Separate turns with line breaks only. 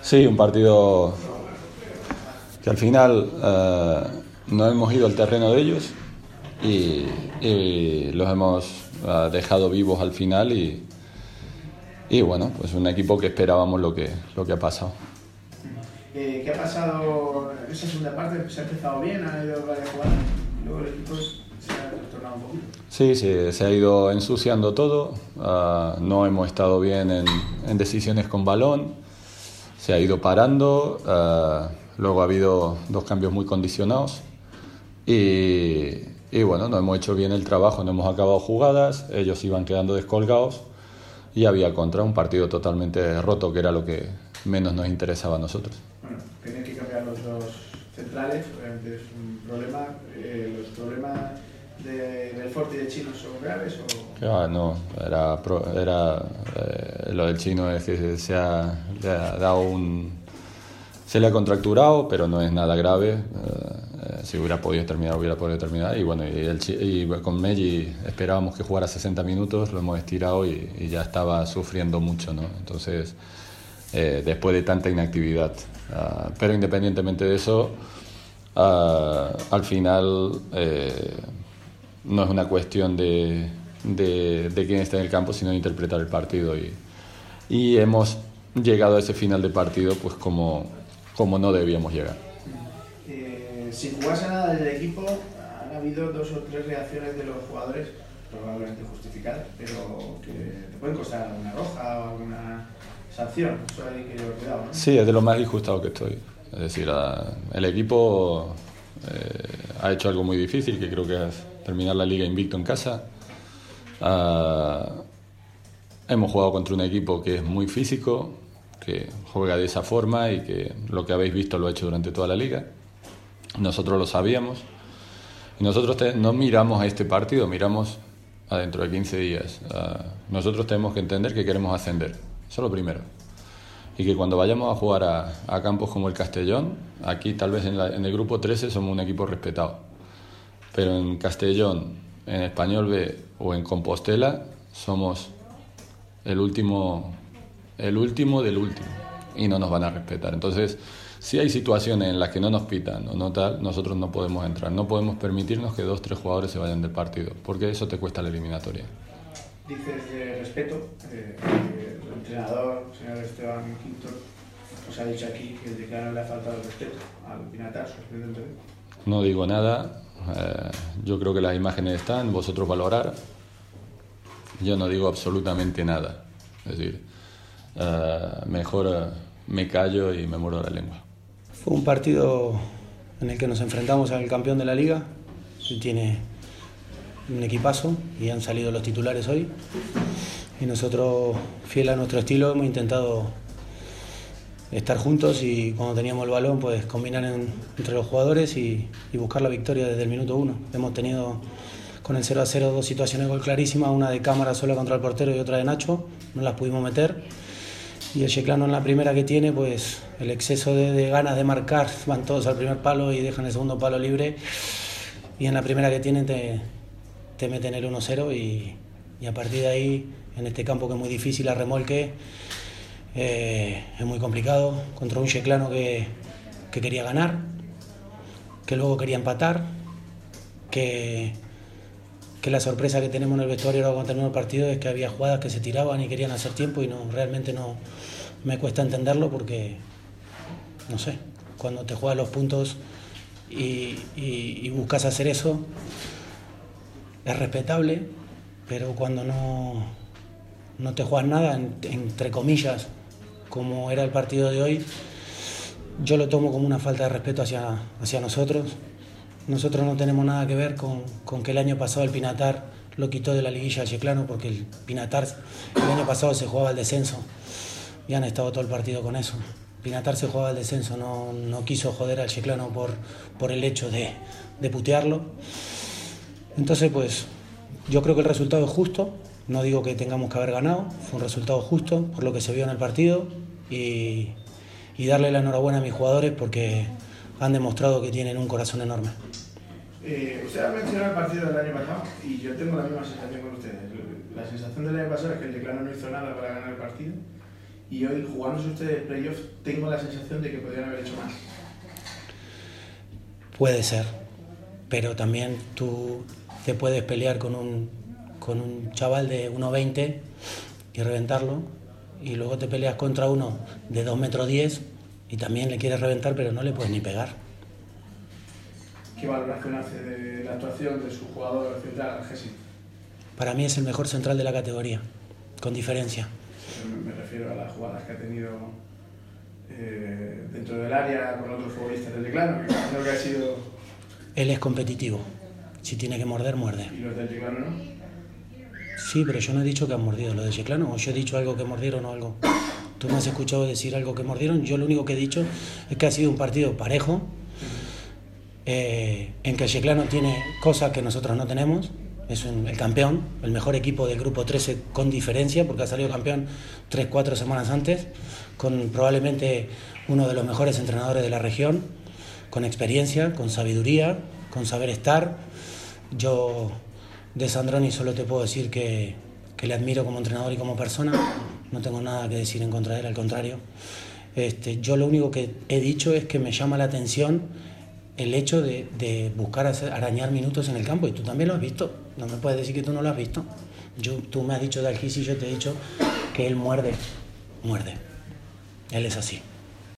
Sí, un partido que al final no hemos ido al terreno de ellos y los hemos dejado vivos al final y bueno, pues un equipo que esperábamos lo que ha pasado.
¿Qué ha pasado en esa segunda parte? ¿Se ha empezado bien? ¿Ha ido varias jugadas? Luego el equipo se ha trastornado un poquito.
Sí, se ha ido ensuciando todo, no hemos estado bien en decisiones con balón, se ha ido parando, luego ha habido 2 cambios muy condicionados y bueno, no hemos hecho bien el trabajo, no hemos acabado jugadas, ellos iban quedando descolgados y había contra un partido totalmente roto, que era lo que menos nos interesaba a nosotros.
Bueno, tienen que cambiar los 2 centrales, obviamente es un problema. ¿Los problemas del Forte y de Chino son graves o...?
No, lo del Chino es que se le ha contracturado, pero no es nada grave. Si hubiera podido terminar, y bueno, y con Melli esperábamos que jugara 60 minutos, lo hemos estirado y ya estaba sufriendo mucho, ¿no? Entonces, después de tanta inactividad. Pero independientemente de eso, al final no es una cuestión de quién está en el campo, sino de interpretar el partido y hemos llegado a ese final de partido pues como no debíamos llegar.
Sin jugarse nada del equipo, han habido 2 o 3 reacciones de los jugadores, probablemente justificadas, pero que te pueden costar una roja o alguna sanción. Eso hay que llevar cuidado, ¿no?
Sí, es de lo más disgustado que estoy. Es decir, el equipo ha hecho algo muy difícil, que creo que es terminar la liga invicto en casa. Hemos jugado contra un equipo que es muy físico, que juega de esa forma y que lo que habéis visto lo ha hecho durante toda la liga. Nosotros lo sabíamos y nosotros no miramos a este partido, miramos a dentro de 15 días. Nosotros tenemos que entender que queremos ascender, eso es lo primero. Y que cuando vayamos a jugar a campos como el Castellón, aquí tal vez en el grupo 13 somos un equipo respetado, pero en Castellón, en Español B o en Compostela somos el último del último y no nos van a respetar. Entonces, si hay situaciones en las que no nos pitan o no tal, nosotros no podemos entrar, no podemos permitirnos que 2 o 3 jugadores se vayan del partido, porque eso te cuesta la eliminatoria.
Dices de respeto, el entrenador, señor Esteban Quinto, os ha dicho aquí que el decano le ha faltado el respeto al Pinatar, sorprendentemente.
No digo nada, yo creo que las imágenes están, vosotros valorar, yo no digo absolutamente nada, es decir, mejor me callo y me muerdo la lengua.
Fue un partido en el que nos enfrentamos al campeón de la liga, que tiene un equipazo y han salido los titulares hoy. Y nosotros, fiel a nuestro estilo, hemos intentado estar juntos y cuando teníamos el balón, pues combinar entre los jugadores y buscar la victoria desde el minuto 1. Hemos tenido con el 0-0 2 situaciones de gol clarísimas, una de Cámara sola contra el portero y otra de Nacho, no las pudimos meter. Y el Chiclano en la primera que tiene, pues el exceso de ganas de marcar, van todos al primer palo y dejan el segundo palo libre. Y en la primera que tienen te meten el 1-0 y a partir de ahí, en este campo que es muy difícil a remolque, es muy complicado contra un Chiclano que quería ganar, que luego quería empatar, que la sorpresa que tenemos en el vestuario ahora cuando terminó el partido es que había jugadas que se tiraban y querían hacer tiempo y realmente no me cuesta entenderlo porque, no sé, cuando te juegas los puntos y buscas hacer eso, es respetable, pero cuando no te juegas nada, entre comillas, como era el partido de hoy, yo lo tomo como una falta de respeto hacia nosotros. Nosotros no tenemos nada que ver con que el año pasado el Pinatar lo quitó de la liguilla al Chiclano, porque el Pinatar el año pasado se jugaba el descenso y han estado todo el partido con eso. Pinatar se jugaba el descenso, no quiso joder al Chiclano por el hecho de putearlo. Entonces, pues, yo creo que el resultado es justo, no digo que tengamos que haber ganado, fue un resultado justo por lo que se vio en el partido y darle la enhorabuena a mis jugadores porque han demostrado que tienen un corazón enorme.
Usted ha mencionado el partido del año pasado y yo tengo la misma sensación con ustedes. La sensación del año pasado es que el Chiclano no hizo nada para ganar el partido y hoy jugándose ustedes playoff tengo la sensación de que podrían haber hecho más.
Puede ser, pero también tú te puedes pelear con un chaval de 1,20 y reventarlo, y luego te peleas contra uno de 2,10 metros y también le quieres reventar, pero no le puedes ni pegar.
¿Qué valoración hace de la actuación de su jugador central, Gesi?
Para mí es el mejor central de la categoría, con diferencia.
Me refiero a las jugadas que ha tenido dentro del área con otros futbolistas del Chiclano, que creo que ha sido...
Él es competitivo, si tiene que morder, muerde.
¿Y los del Chiclano no?
Sí, pero yo no he dicho que han mordido los de Chiclano, o yo he dicho algo que mordieron o algo. Tú me has escuchado decir algo que mordieron, yo lo único que he dicho es que ha sido un partido parejo, en que el Chiclano tiene cosas que nosotros no tenemos. Es el campeón, el mejor equipo del grupo 13 con diferencia, porque ha salido campeón 3-4 semanas antes, con probablemente uno de los mejores entrenadores de la región, con experiencia, con sabiduría, con saber estar. Yo de Sandroni solo te puedo decir que le admiro como entrenador y como persona, no tengo nada que decir en contra de él, al contrario. Yo lo único que he dicho es que me llama la atención el hecho de buscar arañar minutos en el campo, y tú también lo has visto, no me puedes decir que tú no lo has visto. Tú me has dicho de Algís y yo te he dicho que él muerde, él es así.